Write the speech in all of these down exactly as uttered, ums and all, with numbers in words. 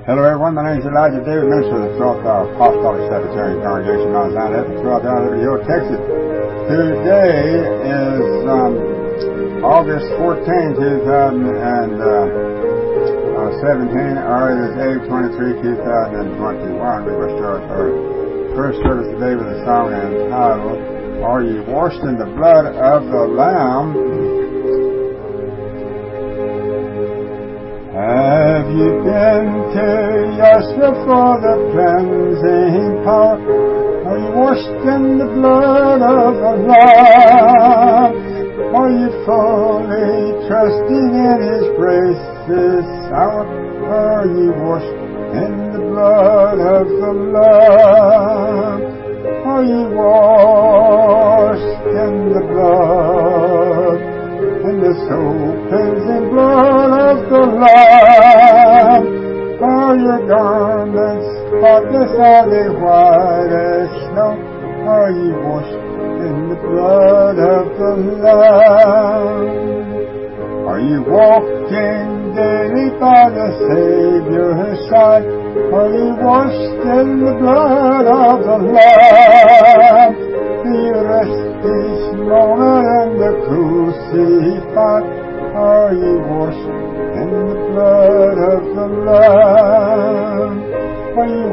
Hello everyone, my name is Elijah David, minister of the twelfth uh, Apostolic Sabbatarian Congregation, Mount Zion, twelfth hour of York, Texas. Today is um, August fourteenth, two thousand seventeen, or it is April twenty-third, two thousand twenty-one. We will start our first service today with a song entitled, Are Ye Washed in the Blood of the Lamb? Have you been to Yahshua for the cleansing power? Are you washed in the blood of the Lamb? Are you fully trusting in His grace this hour? Are you washed in the blood of the Lamb? Are you washed in the blood? In the soul cleansing blood of the Lamb, are your garments spotless as they white as snow? Are ye washed in the blood of the Lamb? Are you walking daily by the Savior's side? Are you washed in the blood of the Lamb? Do you rest each moment in the crucified? Are ye washed in the blood of the Lamb? Are ye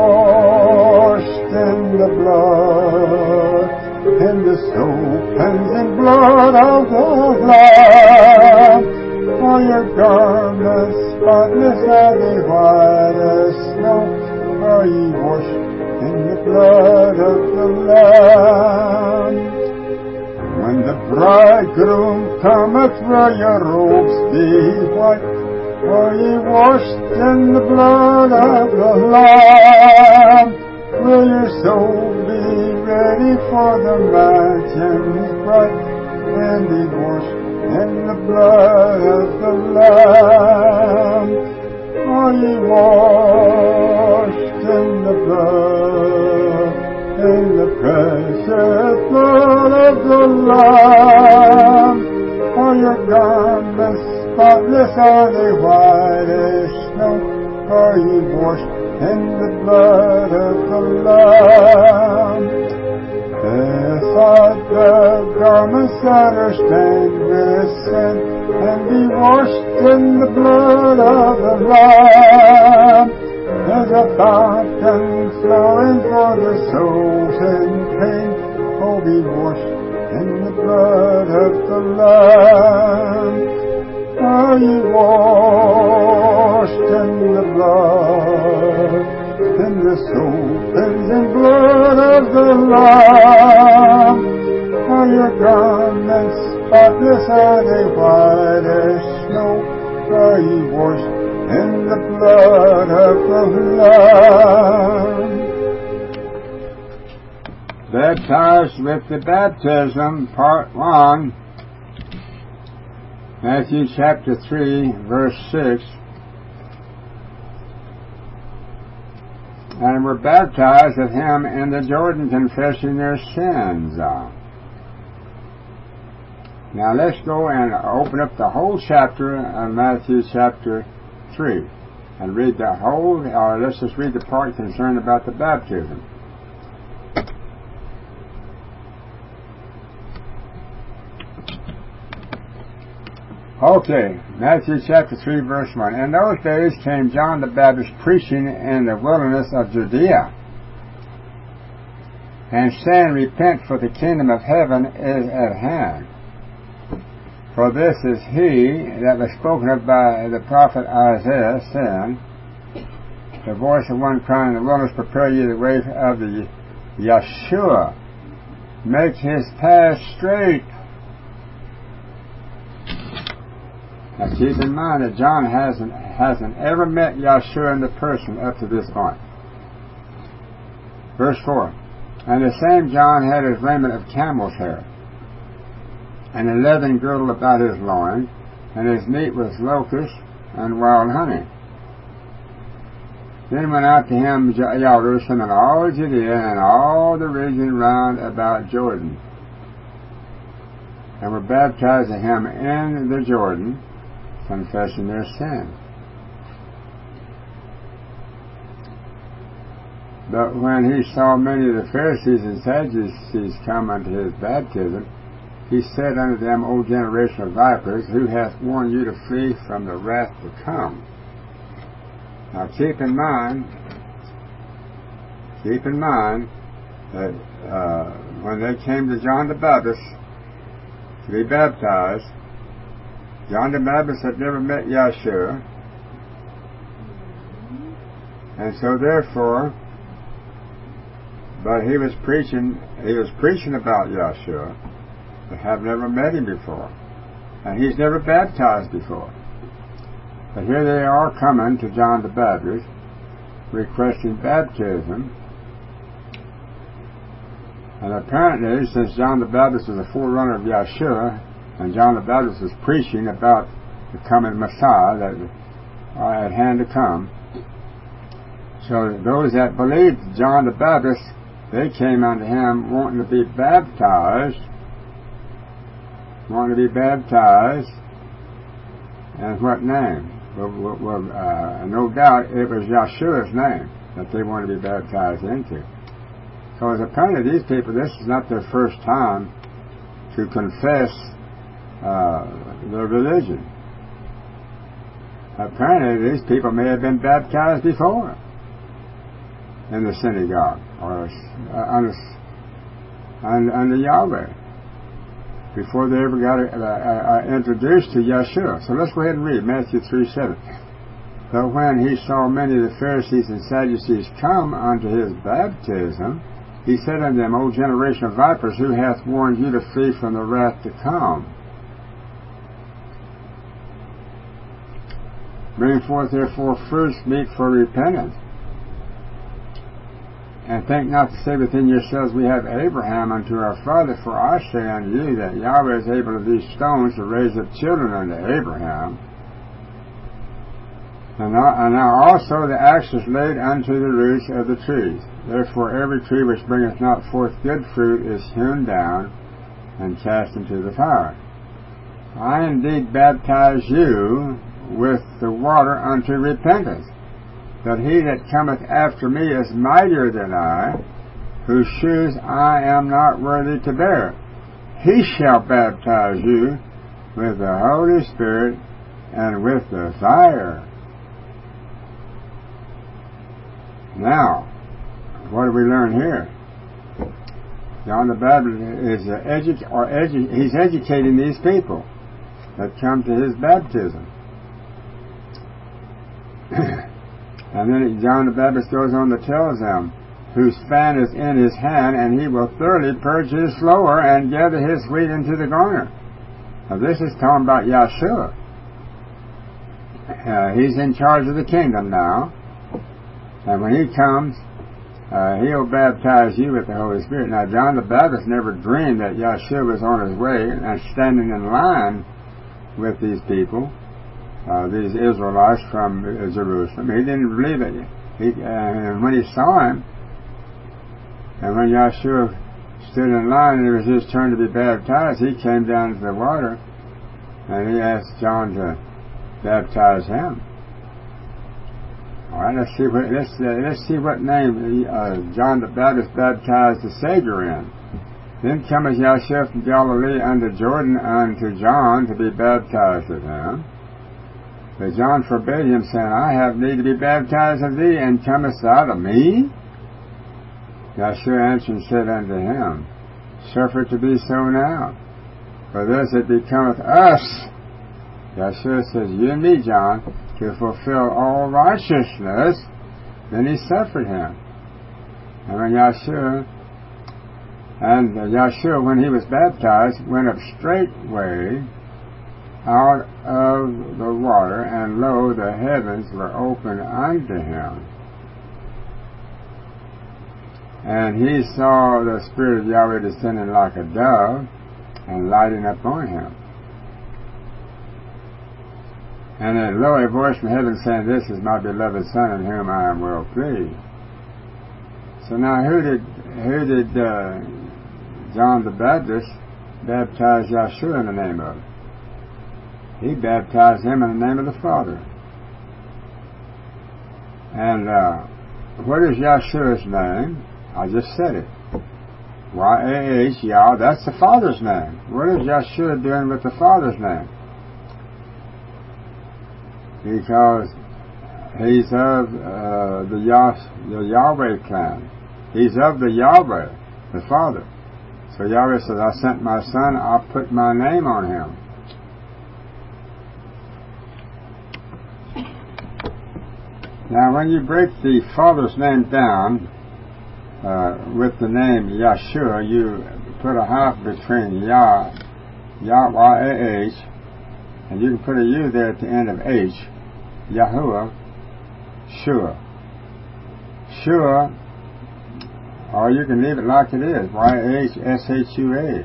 washed in the blood, in the soul-cleansing blood of the Lamb? Are your garments spotless as they white as snow? Are ye washed in the blood of the Lamb? When the bridegroom cometh, will your robes be white? Are ye washed in the blood of the Lamb? Will your soul be ready for the mansions bright, and be washed in the blood of the Lamb? Are ye washed in the blood, in the precious blood of the Lamb? Are your garments spotless, are they white as snow? Are ye washed in the blood of the Lamb? Yes, are the garments that are stained with sin, and be washed in the blood of the Lamb. There's a fountain flowing for the souls in pain. Oh, be washed in the blood of the Lamb. Are ye washed in the blood, in the soul-cleansing blood of the Lamb? Are your garments spotless, are they white as snow? Are ye washed in the blood of the Lamb? Baptized with the baptism, part one, Matthew chapter three, verse six. And were baptized of him in the Jordan, confessing their sins. Now let's go and open up the whole chapter of Matthew chapter three and read the whole, or let's just read the part concerned about the baptism. Okay, Matthew chapter three, verse one. In those days came John the Baptist preaching in the wilderness of Judea, and saying, Repent, for the kingdom of heaven is at hand. For this is he that was spoken of by the prophet Isaiah, saying, The voice of one crying in the wilderness, Prepare ye the way of the Yahshua, make his path straight. Now keep in mind that John hasn't hasn't ever met Yahshua in the person up to this point. Verse four. And the same John had his raiment of camel's hair, and a leathern girdle about his loins, and his meat was locusts and wild honey. Then went out to him elders from all Judea and all the region round about Jordan, and were baptized of him in the Jordan, confessing their sin. But when he saw many of the Pharisees and Sadducees come unto his baptism, he said unto them, O generation of vipers, who hath warned you to flee from the wrath to come? Now keep in mind, keep in mind that uh, when they came to John the Baptist to be baptized, John the Baptist had never met Yahshua, and so therefore, but he was preaching, he was preaching about Yahshua, but have never met him before, and he's never baptized before. But here they are coming to John the Baptist, requesting baptism, and apparently, since John the Baptist was a forerunner of Yahshua, and John the Baptist was preaching about the coming Messiah that are at hand to come, so those that believed John the Baptist, they came unto him wanting to be baptized, wanting to be baptized, and what name? Well, well, well uh, no doubt it was Yahshua's name that they wanted to be baptized into. Because apparently these people, this is not their first time to confess uh, their religion. Apparently these people may have been baptized before in the synagogue or uh, under, under, under Yahweh, before they ever got uh, uh, introduced to Yahshua. So let's go ahead and read Matthew three seven. But when he saw many of the Pharisees and Sadducees come unto his baptism, he said unto them, O generation of vipers, who hath warned you to flee from the wrath to come? Bring forth therefore fruits meet for repentance. And think not to say within yourselves, we have Abraham unto our father, for I say unto you that Yahweh is able of these stones to raise up children unto Abraham. And now, and now also the axe is laid unto the roots of the trees. Therefore every tree which bringeth not forth good fruit is hewn down and cast into the fire. I indeed baptize you with the water unto repentance. But he that cometh after me is mightier than I, whose shoes I am not worthy to bear. He shall baptize you with the Holy Spirit and with the fire. Now, what do we learn here? John the Baptist is uh, edu- or edu- he's educating these people that come to his baptism. And then John the Baptist goes on to tell them, whose fan is in his hand, and he will thoroughly purge his floor and gather his wheat into the garner. Now this is talking about Yahshua. Uh, he's in charge of the kingdom now. And when he comes, uh, he'll baptize you with the Holy Spirit. Now John the Baptist never dreamed that Yahshua was on his way and standing in line with these people. Uh, these Israelites from uh, Jerusalem. He didn't believe it. He, uh, and when he saw him, and when Yahshua stood in line and it was his turn to be baptized, he came down to the water and he asked John to baptize him. All right, let's see what let's uh, let's see what name uh, John the Baptist baptized the Savior in. Then cometh Yahshua from Galilee unto Jordan unto John to be baptized of him. But John forbade him, saying, I have need to be baptized of thee, and comest thou to me? Yahshua answered and said unto him, Suffer it to be so now, for thus it becometh us. Yahshua says, You and me, John, to fulfill all righteousness. Then he suffered him. And when Yahshua, and Yahshua, when he was baptized, went up straightway out of the water, and lo, the heavens were opened unto him. And he saw the Spirit of Yahweh descending like a dove and lighting upon him. And then, lo, a voice from heaven saying, This is my beloved Son, in whom I am well pleased. So now, who did who did uh, John the Baptist baptize Yahshua in the name of? He baptized him in the name of the Father. And uh, what is Yahshua's name? I just said it. Y A H, Yah, that's the Father's name. What is Yahshua doing with the Father's name? Because he's of uh, the, Yah, the Yahweh clan. He's of the Yahweh, the Father. So Yahweh says, I sent my Son, I'll put my name on him. Now when you break the Father's name down uh, with the name Yahshua, you put a half between Yah, Yah, Y A H, and you can put a U there at the end of H, Yahuwah, Shua. Shua, or you can leave it like it is, Y H S H U A.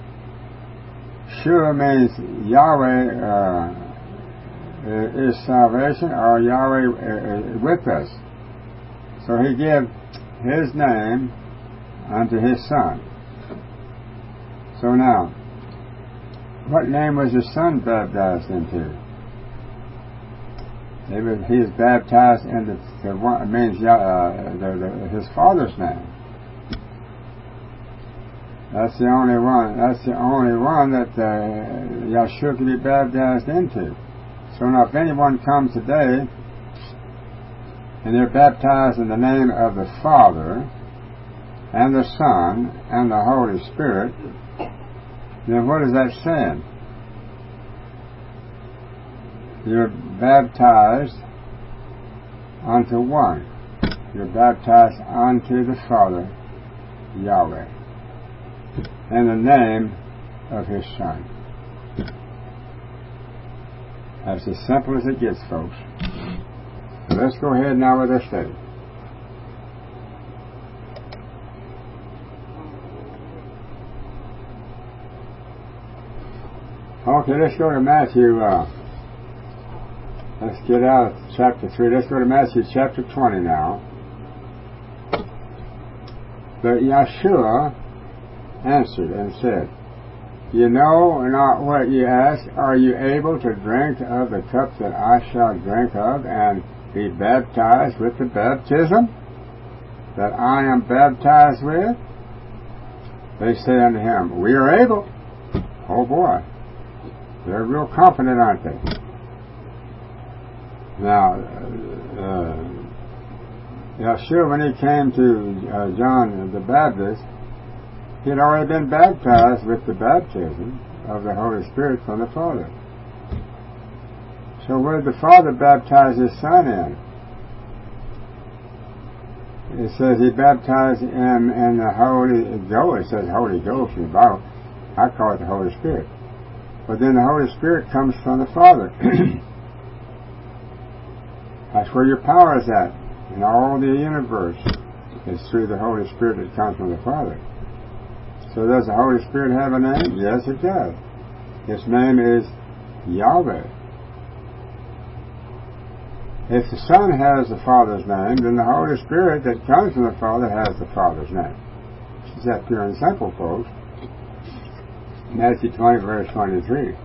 Shua means Yahweh uh, is salvation, or Yahweh uh, with us. So he gave his name unto his Son. So now, what name was his Son baptized into? He was, he was baptized into the one, means uh, the, the, his Father's name. That's the only one. That's the only one that uh, Yahshua could be baptized into. So now, if anyone comes today and they're baptized in the name of the Father and the Son and the Holy Spirit, then what is that saying? You're baptized unto one. You're baptized unto the Father, Yahweh, in the name of His Son. That's as simple as it gets, folks. So let's go ahead now with our study. Okay, let's go to Matthew. Uh, let's get out of chapter three. Let's go to Matthew chapter twenty now. But Yahshua answered and said, You know not what ye ask. Are you able to drink of the cup that I shall drink of, and be baptized with the baptism that I am baptized with? They say unto him, We are able. Oh boy. They're real confident, aren't they? Now, uh, Yahshua, when he came to uh, John the Baptist, he had already been baptized with the baptism of the Holy Spirit from the Father. So where did the Father baptize His Son in? It says He baptized Him in the Holy Ghost. It says Holy Ghost in the Bible. I call it the Holy Spirit. But then the Holy Spirit comes from the Father. That's where your power is at. In all the universe is through the Holy Spirit that comes from the Father. So does the Holy Spirit have a name? Yes, it does. Its name is Yahweh. If the Son has the Father's name, then the Holy Spirit that comes from the Father has the Father's name. It's that pure and simple, folks. Matthew twenty, verse twenty-three.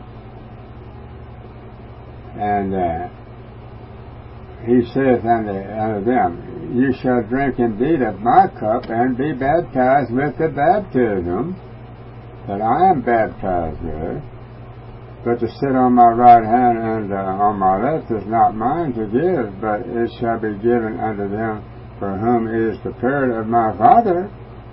And uh, He saith unto, unto them, You shall drink indeed of my cup, and be baptized with the baptism that I am baptized with. But to sit on my right hand and uh, on my left is not mine to give, but it shall be given unto them for whom it is prepared of my Father.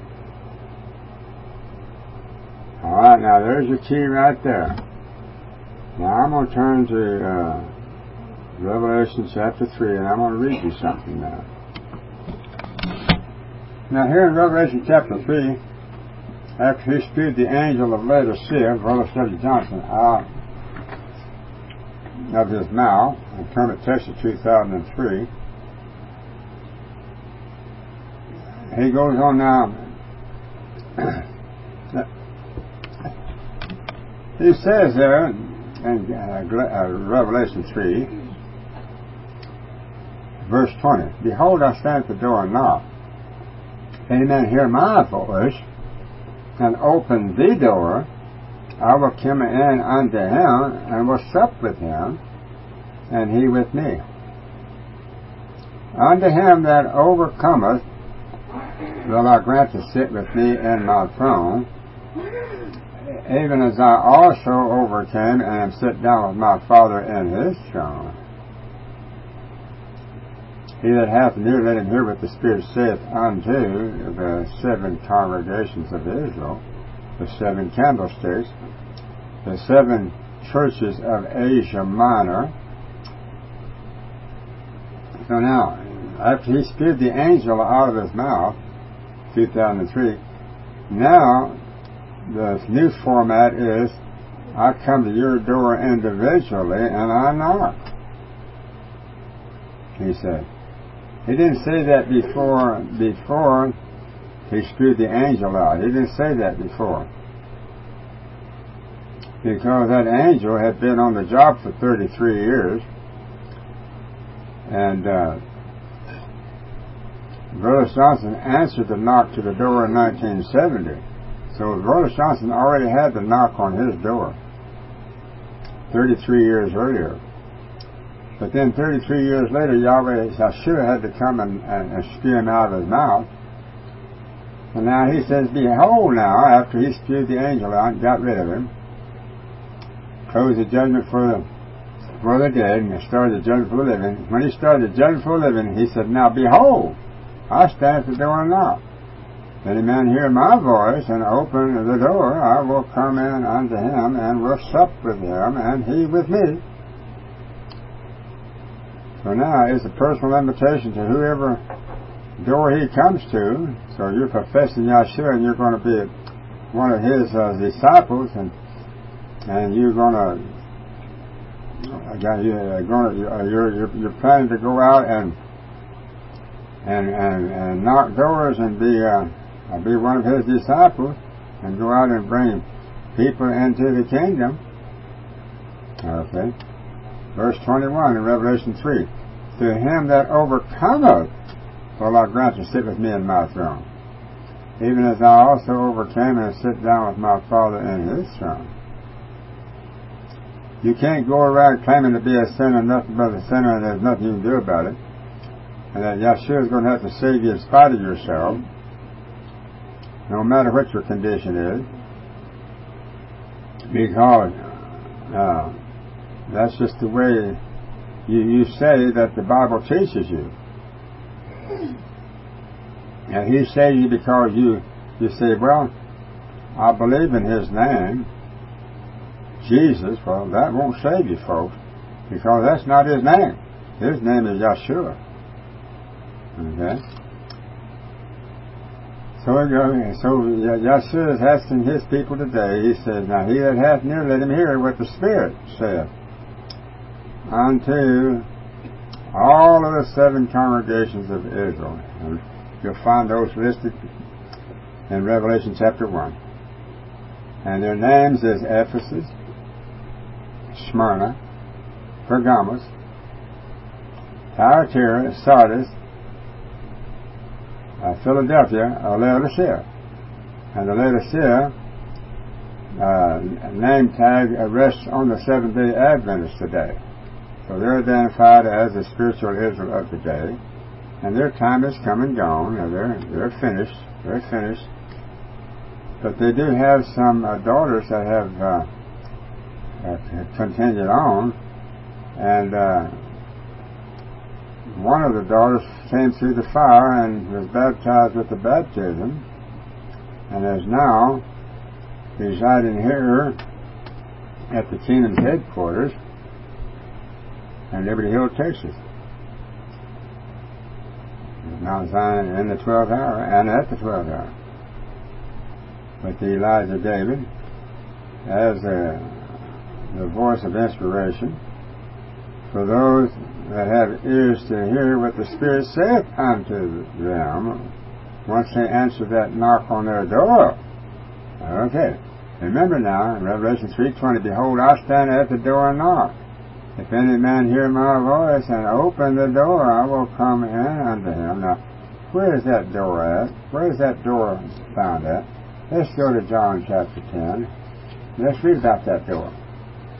All right, now there's your key right there. Now I'm going to turn to uh, Revelation chapter three, and I'm going to read you something now. Now here in Revelation chapter three, after he spewed the angel of Laodicea, Brother Study Johnson, out of his mouth, in Kermit, Texas, two thousand three, he goes on now. He says there in uh, Revelation three, verse twenty, Behold, I stand at the door and knock. If any man hear my voice, and open the door, I will come in unto him, and will sup with him, and he with me. Unto him that overcometh will I grant to sit with me in my throne, even as I also overcame and am set down with my Father in his throne. He that hath an ear, let him hear what the Spirit saith unto the seven congregations of Israel, the seven candlesticks, the seven churches of Asia Minor. So now, after he spewed the angel out of his mouth, two thousand three, now the new format is, I come to your door individually and I knock. He said. He didn't say that before, before he spewed the angel out. He didn't say that before. Because that angel had been on the job for thirty-three years. And uh, Brother Johnson answered the knock to the door in nineteen seventy. So Brother Johnson already had the knock on his door thirty-three years earlier. But then thirty-three years later, Yahweh Yeshua had to come and, and, and spew him out of his mouth. And now he says, behold now, after he spewed the angel out and got rid of him, closed the judgment for the, for the dead and started the judgment for the living. When he started the judgment for the living, he said, now behold, I stand at the door and knock. If any man hear my voice and open the door, I will come in unto him and will sup with him and he with me. So now it's a personal invitation to whoever door he comes to. So you're professing Yeshua and you're going to be one of his uh, disciples, and and you're going to you're going to you're you're, you're planning to go out and and and, and knock doors and be uh, be one of his disciples and go out and bring people into the kingdom. Okay. Verse twenty-one in Revelation three. To him that overcometh will I grant to sit with me in my throne, even as I also overcame and sit down with my Father in his throne. You can't go around claiming to be a sinner, nothing but a sinner, and there's nothing you can do about it. And that Yeshua is going to have to save you in spite of yourself, no matter what your condition is, because uh, that's just the way you, you say that the Bible teaches you. And he saves you because you, you say, well, I believe in his name, Jesus. Well, that won't save you, folks, because that's not his name. His name is Yeshua. Okay? So, so Yeshua is asking his people today, he says, now he that hath an ear, let him hear what the Spirit saith unto all of the seven congregations of Israel. And you'll find those listed in Revelation chapter one. And their names is Ephesus, Smyrna, Pergamos, Thyatira, Sardis, uh, Philadelphia, uh, Laodicea. And the Laodicea uh, name tag rests on the Seventh-day Adventists today. So they're identified as the spiritual Israel of today, and their time has come and gone. Now they're they're finished. They're finished. But they do have some uh, daughters that have uh, uh, continued on, and uh, one of the daughters came through the fire and was baptized with the baptism, and is now residing here at the Kingdom's headquarters in Liberty Hill, Texas. Mount Zion in the twelfth hour and at the twelfth hour. With the Elijah David as a, the voice of inspiration for those that have ears to hear what the Spirit saith unto them once they answer that knock on their door. Okay. Remember now in Revelation three twenty, behold, I stand at the door and knock. If any man hear my voice and open the door, I will come in unto him. Now, where is that door at? Where is that door found at? Let's go to John chapter ten. Let's read about that door.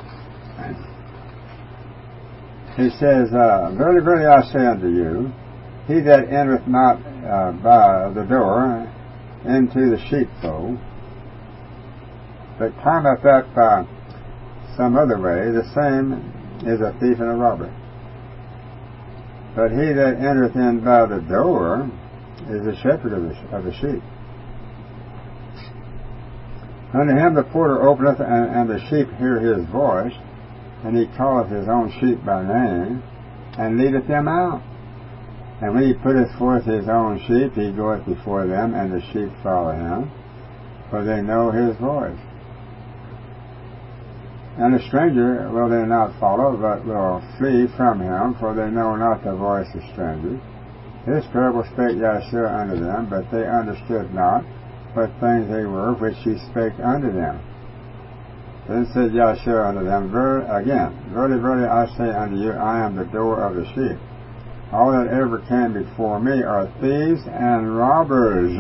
He says, uh, Verily, verily, I say unto you, he that entereth not uh, by the door into the sheepfold, but cometh up by some other way, the same is a thief and a robber. But he that entereth in by the door is the shepherd of the, of the sheep. Unto him the porter openeth, and, and the sheep hear his voice, and he calleth his own sheep by name, and leadeth them out. And when he putteth forth his own sheep, he goeth before them, and the sheep follow him, for they know his voice. And a stranger will they not follow, but will flee from him, for they know not the voice of strangers. This parable spake Yahshua unto them, but they understood not what things they were which he spake unto them. Then said Yahshua unto them, Ver, again, Verily, verily, I say unto you, I am the door of the sheep. All that ever came before me are thieves and robbers,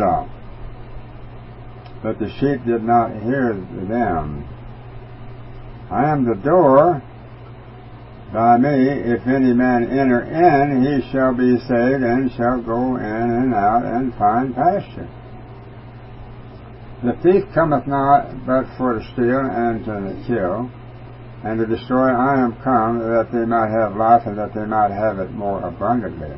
but the sheep did not hear them. I am the door. By me, if any man enter in, he shall be saved, and shall go in and out, and find pasture. The thief cometh not, but for to steal, and to kill, and to destroy. I am come, that they might have life, and that they might have it more abundantly.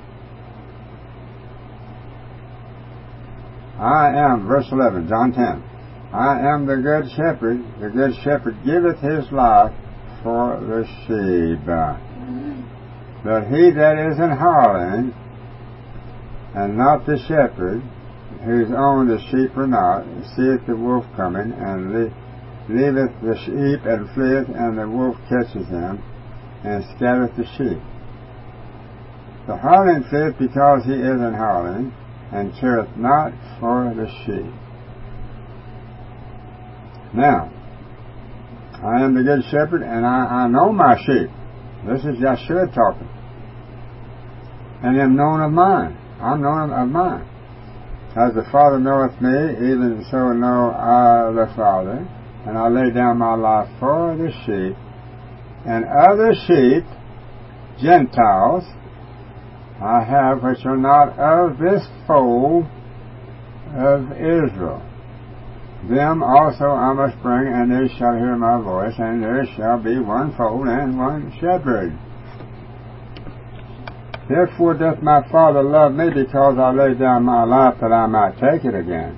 I am, verse eleven, John ten. I am the good shepherd. The good shepherd giveth his life for the sheep. But he that is an hireling, and not the shepherd, whose own the sheep are not, seeth the wolf coming, and le- leaveth the sheep, and fleeth, and the wolf catches him, and scattereth the sheep. The hireling fleeth because he is an hireling, and careth not for the sheep. Now, I am the good shepherd, and I, I know my sheep. This is Yahshua talking. And am known of mine. I'm known of mine. As the Father knoweth me, even so know I the Father. And I lay down my life for the sheep. And other sheep, Gentiles, I have which are not of this fold of Israel. Them also I must bring, and they shall hear my voice, and there shall be one fold and one shepherd. Therefore doth my Father love me, because I lay down my life that I might take it again.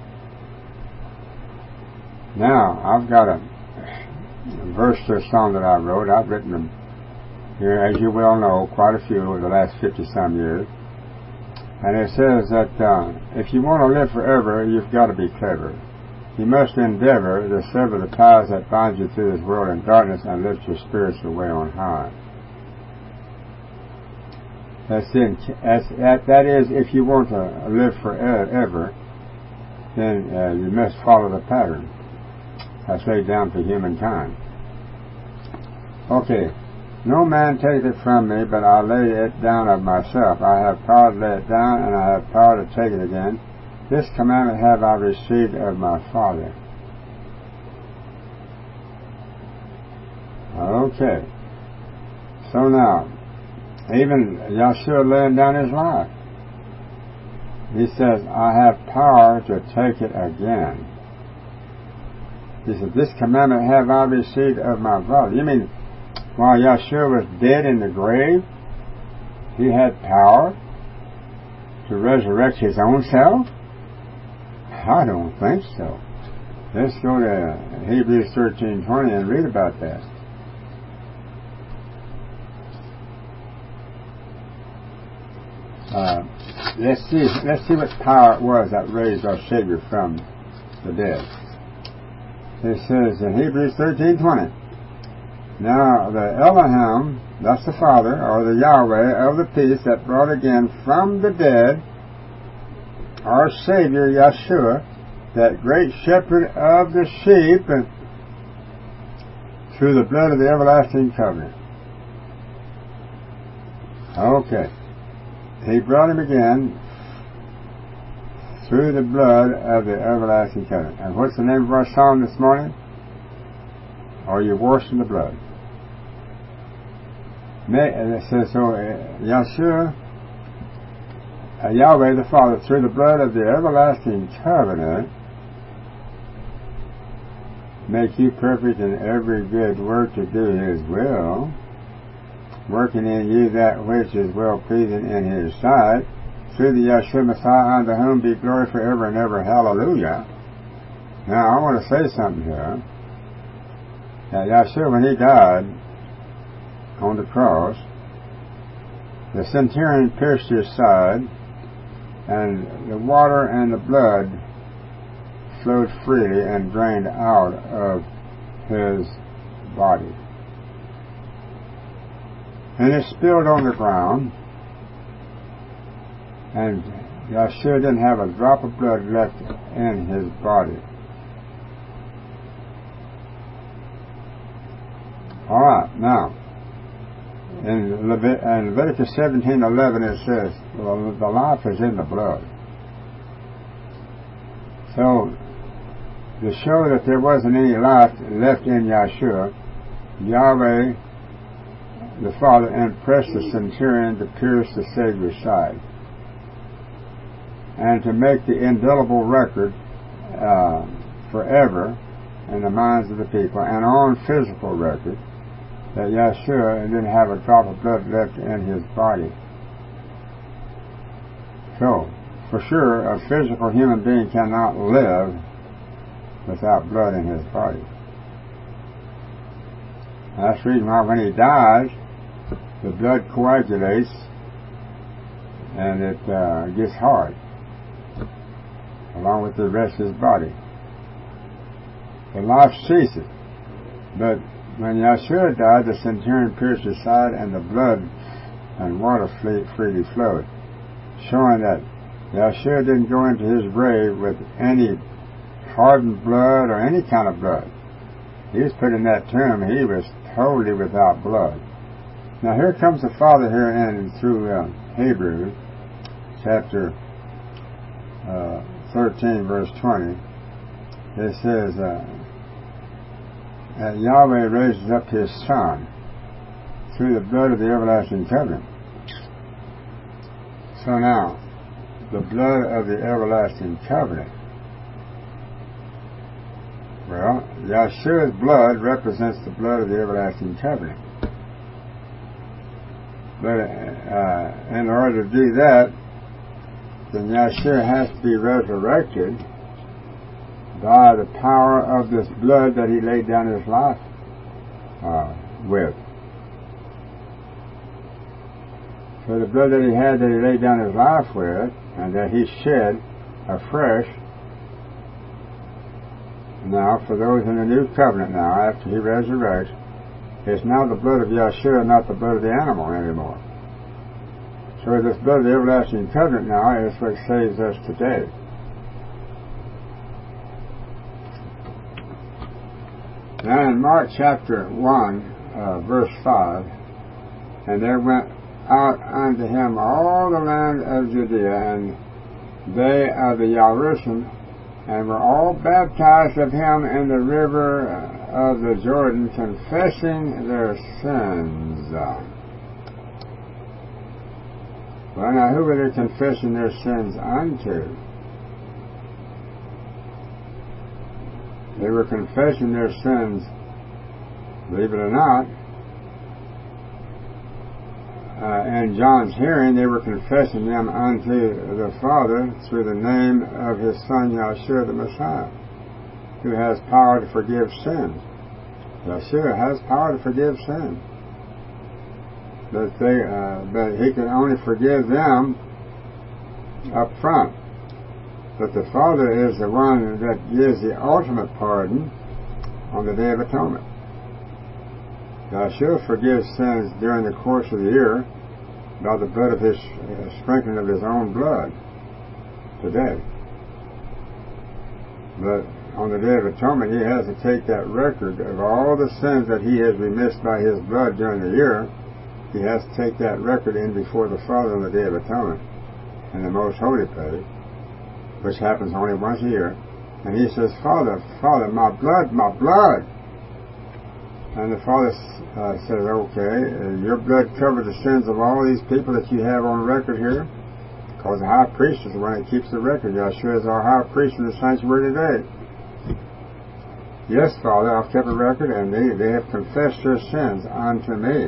Now, I've got a, a verse to a song that I wrote. I've written them here, as you well know, quite a few over the last fifty-some years. And it says that uh, if you want to live forever, you've got to be clever. You must endeavor to sever the ties that bind you through this world in darkness and lift your spiritual way on high. That's in, that's, that, that is, if you want to live forever, then uh, you must follow the pattern that's laid down for humankind. Okay. No man taketh it from me, but I lay it down of myself. I have power to lay it down, and I have power to take it again. This commandment have I received of my Father. Okay. So now, even Yahshua laying down his life, he says, I have power to take it again. He said, this commandment have I received of my Father. You mean, while Yahshua was dead in the grave, he had power to resurrect his own self? I don't think so. Let's go to Hebrews thirteen twenty and read about that. Uh, let's see. Let's see what power it was that raised our Savior from the dead. It says in Hebrews thirteen twenty. Now the Elohim, that's the Father, or the Yahweh of the peace that brought again from the dead our Savior Yahshua, that great shepherd of the sheep, through the blood of the everlasting covenant. Okay. He brought him again through the blood of the everlasting covenant. And what's the name of our song this morning? Are you washed in the blood? And it says, so Yahshua uh, Yahweh the Father, through the blood of the everlasting covenant, make you perfect in every good work to do His will, working in you that which is well-pleasing in His sight, through the Yeshua Messiah, unto whom be glory forever and ever. Hallelujah. Now, I want to say something here. That Yeshua, when He died on the cross, the centurion pierced His side, and the water and the blood flowed freely and drained out of His body. And it spilled on the ground, and Yeshua didn't have a drop of blood left in His body. Alright, now, in, Levit- in Leviticus seventeen eleven it says, well, the life is in the blood. So, to show that there wasn't any life left in Yeshua, Yahweh the Father impressed the centurion to pierce the Savior's side, and to make the indelible record uh, forever in the minds of the people, and on physical record, that Yeshua didn't have a drop of blood left in His body. So, for sure, a physical human being cannot live without blood in his body. That's the reason why when he dies, the blood coagulates and it uh, gets hard, along with the rest of his body. The life ceases. But when Yeshua died, the centurion pierced his side, and the blood and water freely flowed, showing that Yeshua didn't go into his grave with any hardened blood or any kind of blood. He was put in that tomb. He was totally without blood. Now here comes the Father here in through uh, Hebrews chapter uh, thirteen, verse twenty. It says, uh, and Yahweh raises up His Son through the blood of the everlasting covenant. So now, the blood of the everlasting covenant. Well, Yeshua's blood represents the blood of the everlasting covenant. But uh, in order to do that, then Yeshua has to be resurrected by the power of this blood that He laid down His life uh, with. So the blood that He had that He laid down His life with, and that He shed afresh, now for those in the new covenant now, after He resurrects, it's now the blood of Yeshua, not the blood of the animal anymore. So this blood of the everlasting covenant now is what saves us today. Now in Mark chapter one, uh, verse five, and there went out unto Him all the land of Judea, and they of the Yarushim, and were all baptized of Him in the river of the Jordan, confessing their sins. Well, now who were they confessing their sins unto? They were confessing their sins, believe it or not, uh, in John's hearing. They were confessing them unto the Father through the name of His Son, Yeshua the Messiah, who has power to forgive sins. Yeshua has power to forgive sins. But, they, uh, but He can only forgive them up front. But the Father is the one that gives the ultimate pardon on the Day of Atonement. Yeshua forgives sins during the course of the year by the blood of His uh, sprinkling of His own blood today. But on the Day of Atonement, He has to take that record of all the sins that He has remissed by His blood during the year. He has to take that record in before the Father on the Day of Atonement in the most holy place, which happens only once a year. And He says, Father, Father, my blood, my blood. And the Father uh, says, okay, uh, your blood covered the sins of all these people that you have on record here. Because the high priest is the one that keeps the record. Yeshua is our high priest in the sanctuary today. Yes, Father, I've kept a record, and they, they have confessed their sins unto me.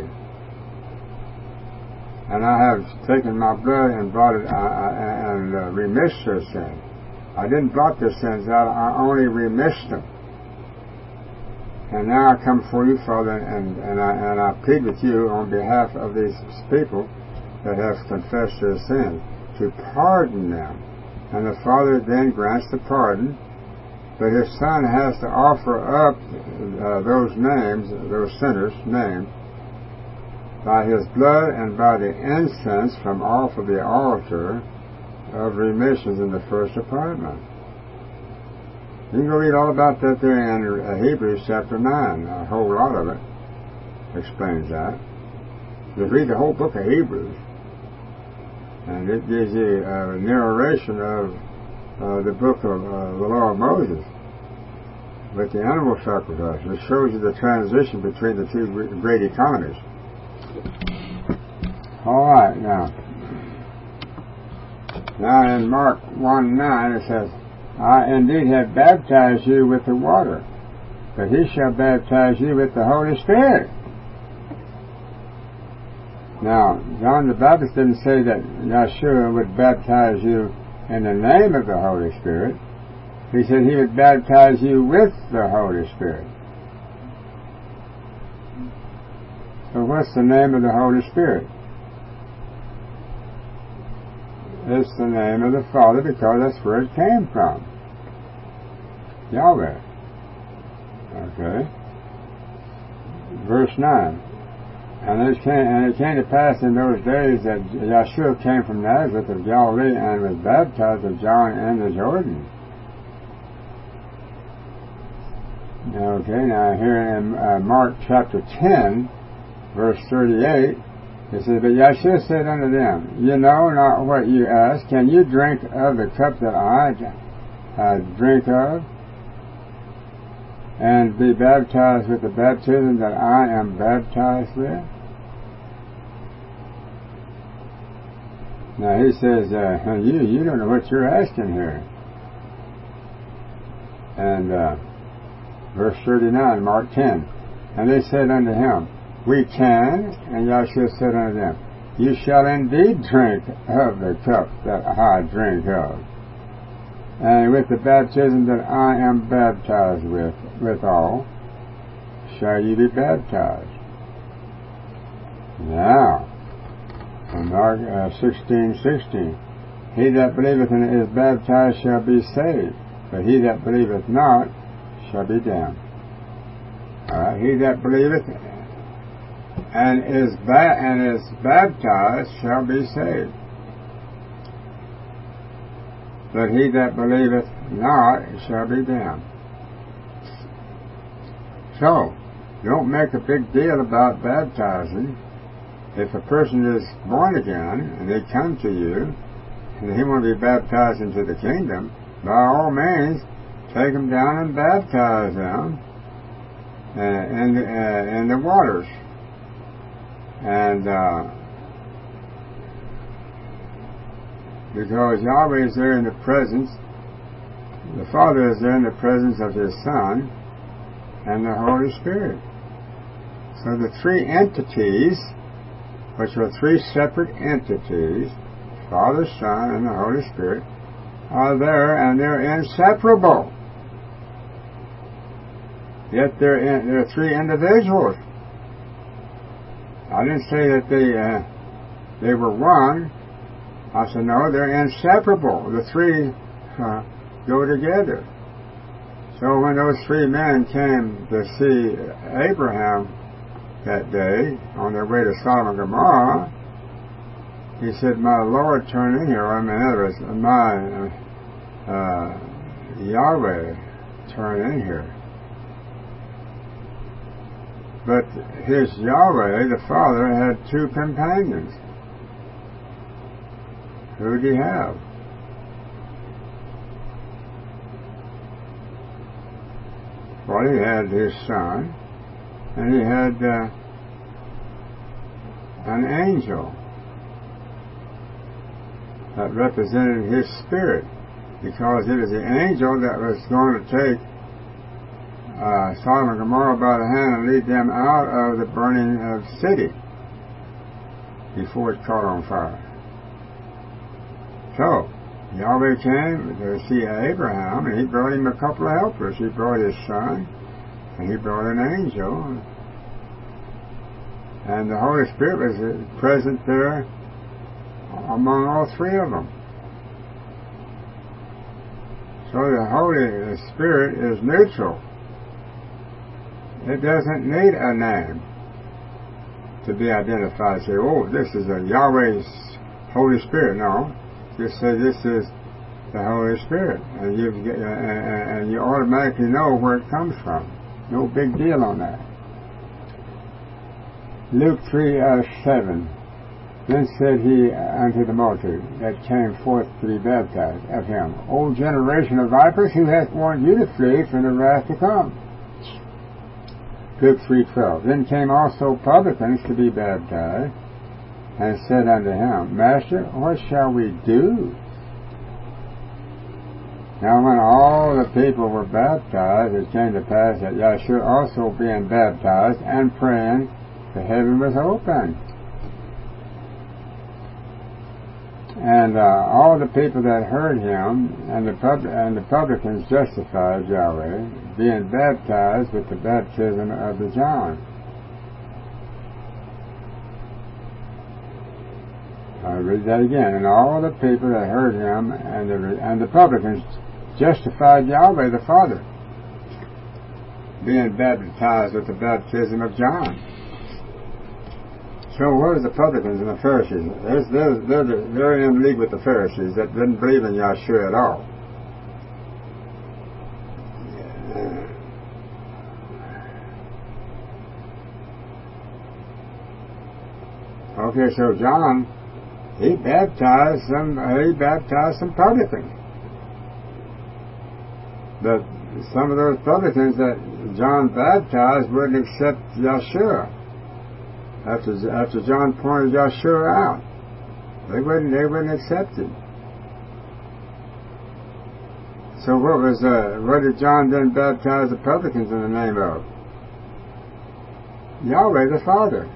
And I have taken my blood and brought it uh, and uh, remissed their sins. I didn't blot their sins out, I only remissed them. And now I come before you, Father, and, and, I, and I plead with you on behalf of these people that have confessed their sins, to pardon them. And the Father then grants the pardon, but His Son has to offer up uh, those names, those sinners' names, by His blood and by the incense from off of the altar of remissions in the first apartment. You can go read all about that there in uh, Hebrews chapter nine. A whole lot of it explains that. You read the whole book of Hebrews, and it gives you a narration of uh, the book of uh, the Law of Moses with the animal sacrifice. It shows you the transition between the two great economies. All right, now. Now in Mark one nine it says, I indeed have baptized you with the water, but He shall baptize you with the Holy Spirit. Now, John the Baptist didn't say that Yeshua would baptize you in the name of the Holy Spirit. He said He would baptize you with the Holy Spirit. So what's the name of the Holy Spirit? It's the name of the Father, because that's where it came from. Yahweh. Okay. Verse nine. And it, came, and it came to pass in those days that Yeshua came from Nazareth of Galilee and was baptized of John in the Jordan. Okay, now here in uh, Mark chapter ten, verse thirty-eight, it says, But Yeshua said unto them, You know not what you ask. Can you drink of the cup that I uh, drink of, and be baptized with the baptism that I am baptized with? Now he says, uh, you you don't know what you're asking here. And uh, verse thirty-nine, Mark ten, And they said unto him, We can. And Yeshua said unto them, You shall indeed drink of the cup that I drink of, and with the baptism that I am baptized with, withal, shall ye be baptized. Now, in Mark uh, sixteen sixteen, He that believeth and is baptized shall be saved, but he that believeth not shall be damned. All right, he that believeth and is ba- and is baptized shall be saved, but he that believeth not shall be damned. So, don't make a big deal about baptizing. If a person is born again and they come to you and he wants to be baptized into the kingdom, by all means, take them down and baptize them uh, in, uh, in the waters. And uh, because Yahweh is there in the presence, the Father is there in the presence of His Son and the Holy Spirit. So the three entities, which are three separate entities, Father, Son, and the Holy Spirit, are there, and they're inseparable. Yet they're, in, they're three individuals. I didn't say that they uh, they were one. I said, no, they're inseparable. The three uh, go together. So when those three men came to see Abraham that day on their way to Sodom and Gomorrah, he said, my Lord, turn in here. I mean, in other words, my uh, Yahweh, turn in here. But his Yahweh, the Father, had two companions. Who did he have? Well, he had his Son, and he had uh, an angel. that represented his spirit, because it was the angel that was going to take uh, Sodom and Gomorrah by the hand and lead them out of the burning of the city before it caught on fire. So, Yahweh came to see Abraham, and he brought him a couple of helpers. He brought his son, and he brought an angel, and the Holy Spirit was present there among all three of them. So the Holy Spirit is neutral. It doesn't need a name to be identified. Say, oh, this is a Yahweh's Holy Spirit. No, just say this is the Holy Spirit, and you get, uh, and you automatically know where it comes from. No big deal on that. Luke three uh, seven. Then said he unto the multitude that came forth to be baptized of him, O generation of vipers, who hath warned you to flee from the wrath to come? Luke three twelve. Then came also publicans to be baptized, and said unto him, Master, what shall we do? Now when all the people were baptized, it came to pass that Yeshua also being baptized and praying, the heaven was opened. And uh, all the people that heard him and the pub- and the publicans justified Yahweh, being baptized with the baptism of the John. I'll read that again. And all the people that heard him and the and the publicans justified Yahweh the Father, being baptized with the baptism of John. So what are the publicans and the Pharisees? They're, they're, they're in league with the Pharisees that didn't believe in Yahshua at all. Okay, so John, he baptized some. He baptized some publicans. But some of those publicans that John baptized wouldn't accept Yahshua. After after John pointed Yahshua out, they wouldn't they wouldn't accept him. So what was uh, what did John then baptize the publicans in the name of? Yahweh the Father.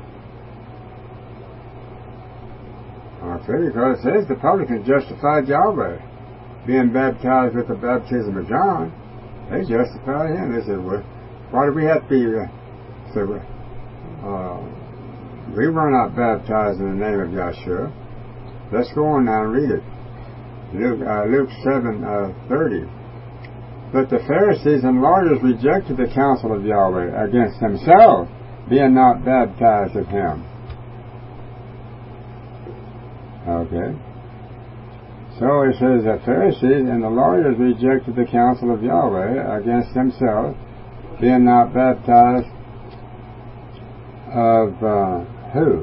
Okay, because it says the publicans justified Yahweh, being baptized with the baptism of John. They justified him. They said, well, why do we have to be? Uh, so, uh, we were not baptized in the name of Yahshua. Let's go on now and read it. Luke, uh, Luke seven thirty. But the Pharisees and lawyers rejected the counsel of Yahweh against themselves, being not baptized of him. Okay. So it says the Pharisees and the lawyers rejected the counsel of Yahweh against themselves, being not baptized of uh, who?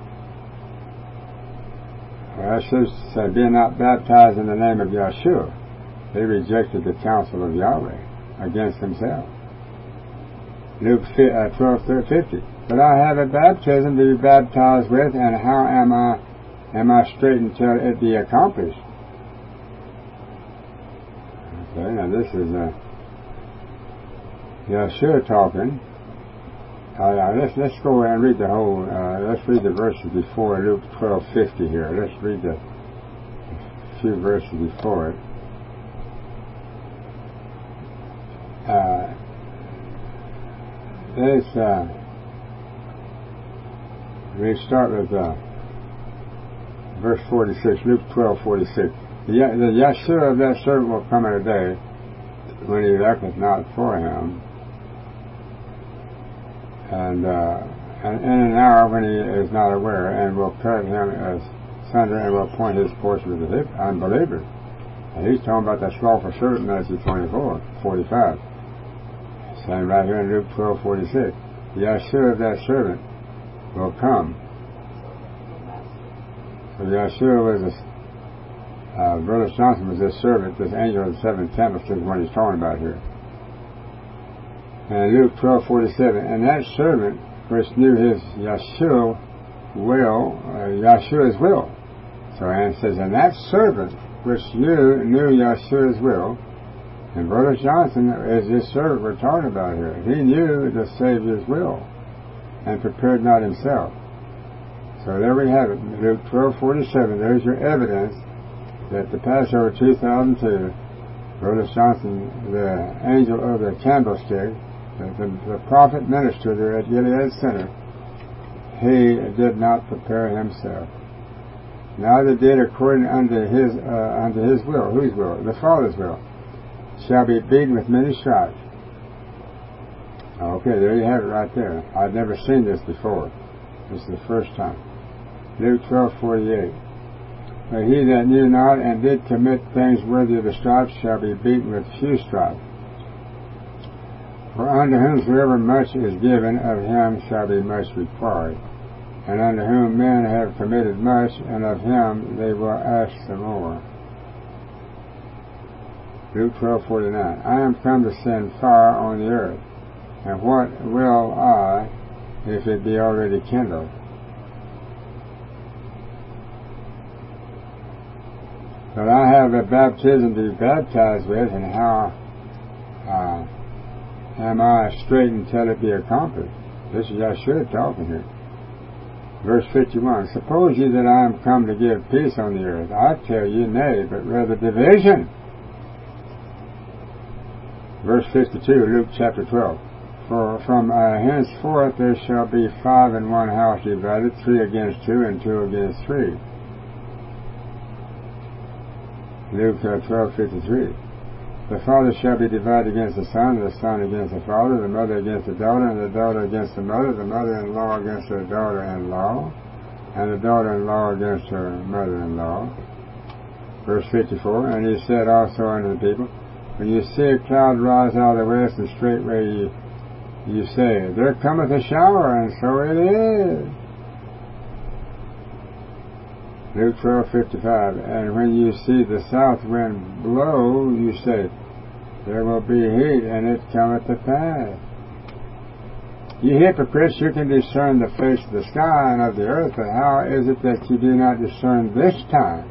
Well, I should say, being not baptized in the name of Yahshua. They rejected the counsel of Yahweh against themselves. Luke twelve fifty. But I have a baptism to be baptized with, and how am I am I straight until it be accomplished? Okay, now this is uh, Yahshua talking. Uh, let's let's go and read the whole. Uh, let's read the verses before Luke twelve fifty here. Let's read the few verses before it. Uh, there's uh, we start with uh, verse forty-six. Luke twelve forty-six. The, the Yahshua of that servant will come in a day when he reckons not for him. And, uh, and in an hour when he is not aware, and will cut him as sunder and will point his portion to the unbelievers. And he's talking about that slothful servant, Matthew twenty-four, forty-five. Saying right here in Luke twelve forty-six, the Yahshua of that servant will come. So Yahshua was a, uh, Brother Johnson was this servant, this angel of the seven temples is what he's talking about here. And Luke twelve forty-seven, and that servant which knew his Yahshua will, uh, Yahshua's will, So and it says, and that servant which you knew Yeshua's will, and Brother Johnson is this servant we're talking about here. He knew the Savior's will and prepared not himself. So there we have it. Luke twelve forty-seven. There's your evidence that the Passover two thousand two, Brother Johnson, the angel of the candlestick, the, the, the prophet minister there at Gilead Center, he did not prepare himself. Neither did according unto his uh, unto his will. Whose will? The Father's will. Shall be beaten with many stripes. Okay, there you have it right there. I've never seen this before. This is the first time. Luke twelve forty-eight. But he that knew not and did commit things worthy of the stripes shall be beaten with few stripes. For unto whomsoever much is given, of him shall be much required. And unto whom men have committed much, and of him they will ask the more. Luke twelve forty-nine. I am come to send fire on the earth, and what will I if it be already kindled? But I have a baptism to be baptized with, and how uh, am I straight until it be accomplished? This is Yeshua talking here. Verse fifty-one. Suppose ye that I am come to give peace on the earth? I tell you, nay, but rather division. Verse fifty-two, Luke chapter twelve. For from uh, henceforth there shall be five in one house divided, three against two, and two against three. Luke uh, twelve fifty-three. The father shall be divided against the son, the son against the father, the mother against the daughter, and the daughter against the mother, the mother-in-law against her daughter-in-law, and the daughter-in-law against her mother-in-law. Verse fifty-four. And he said also unto the people, when you see a cloud rise out of the west, and straightway you, you say, there cometh a shower, and so it is. Luke twelve fifty-five. And when you see the south wind blow, you say, there will be heat, and it cometh to pass. You hypocrites, you can discern the face of the sky and of the earth, but how is it that you do not discern this time?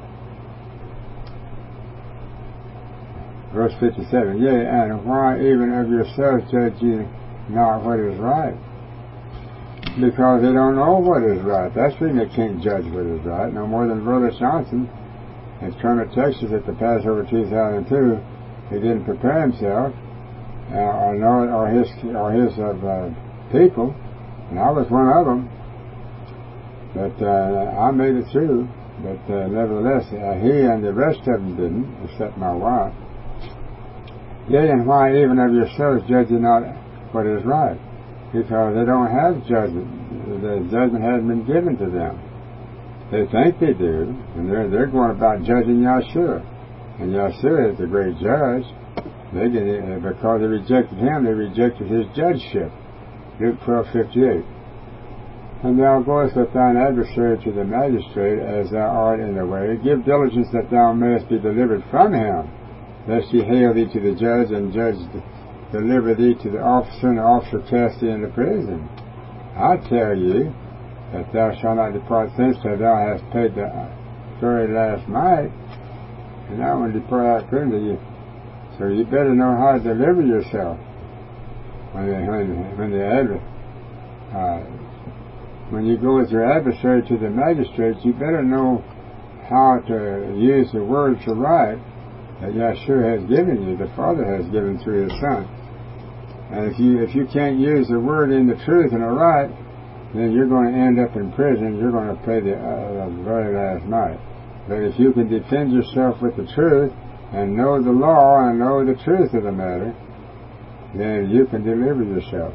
Verse fifty-seven. Yea, and why even of yourselves judge ye not what is right? Because they don't know what is right. That's when they can't judge what is right. No more than Brother Johnson in Kermit, Texas at the Passover two thousand two. He didn't prepare himself, uh, or, nor, or his or his of uh, people, and I was one of them. But uh, I made it through. But uh, nevertheless, uh, he and the rest of them didn't, except my wife. Yea, and why even of yourselves judge ye not what is right? Because they don't have judgment. The judgment hasn't been given to them. They think they do, and they're, they're going about judging Yeshua. And Yeshua is the great judge. They did, because they rejected him, they rejected his judgeship. Luke twelve fifty-eight. And thou goest with thine adversary to the magistrate, as thou art in the way. Give diligence that thou mayest be delivered from him, lest he hail thee to the judge, and judge deliver thee to the officer, and the officer cast thee into prison. I tell you that thou shalt not depart thence till thou hast paid the very last mite, and I want to depart out prison to you. So you better know how to deliver yourself when the when when the adver- uh, when you go with your adversary to the magistrate. You better know how to use the words to right that Yeshua has given you, the Father has given through His Son. And if you if you can't use the word in the truth and the right, then you're going to end up in prison. You're going to pay the, uh, the very last mite. But if you can defend yourself with the truth and know the law and know the truth of the matter, then you can deliver yourself.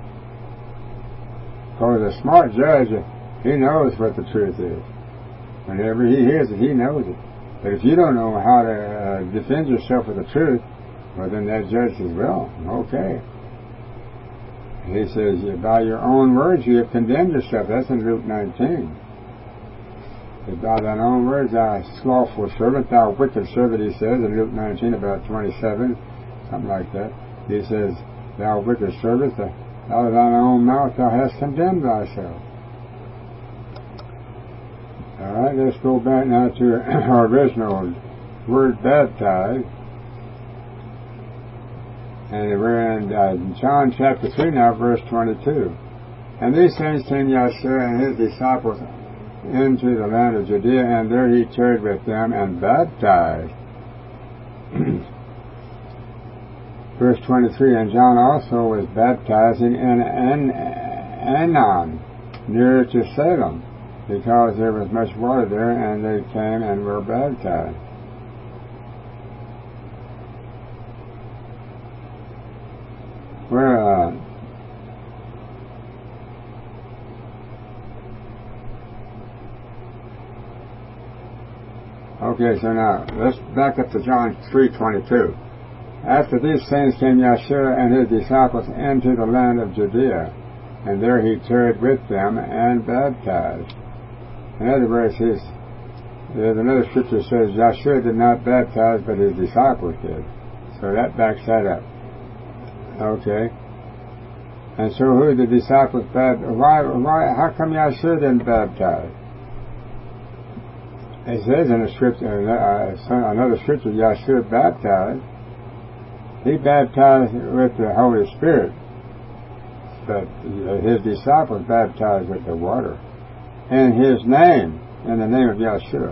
Because a smart judge, he knows what the truth is. Whenever he hears it, he knows it. But if you don't know how to uh, defend yourself with the truth, well, then that judge says, well, okay. He says, by your own words you have condemned yourself. That's in Luke nineteen. By thine own words, thou slothful servant, thou wicked servant, he says, in Luke nineteen, about twenty-seven, something like that. He says, thou wicked servant, out of thine own mouth thou hast condemned thyself. All right, let's go back now to our original word baptized. And we're in uh, John chapter three now, verse twenty-two. And these things came Yeshua and his disciples into the land of Judea, and there he tarried with them and baptized. Verse twenty-three, and John also was baptizing in Aenon, near to Salem, because there was much water there, and they came and were baptized. Where, uh, okay, so now, let's back up to John three twenty-two. After these things came Yeshua and his disciples into the land of Judea, and there he tarried with them and baptized. In other words, his, there's another scripture that says Yeshua did not baptize, but his disciples did. So that backs that up. Okay. And so who did the disciples baptize? Why, why, how come Yeshua didn't baptize? It says in a scripture, uh, another scripture, Yeshua baptized. He baptized with the Holy Spirit, but his disciples baptized with the water. In his name, in the name of Yeshua.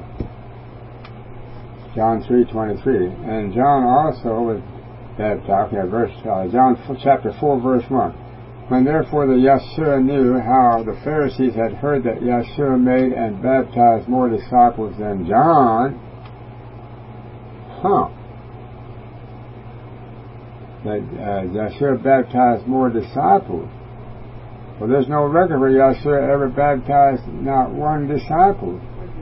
John three twenty-three. And John also was baptized, okay, verse, uh, John chapter four, verse one. When therefore the Yeshua knew how the Pharisees had heard that Yeshua made and baptized more disciples than John, huh? That uh, Yeshua baptized more disciples. Well, there's no record where Yeshua ever baptized not one disciple.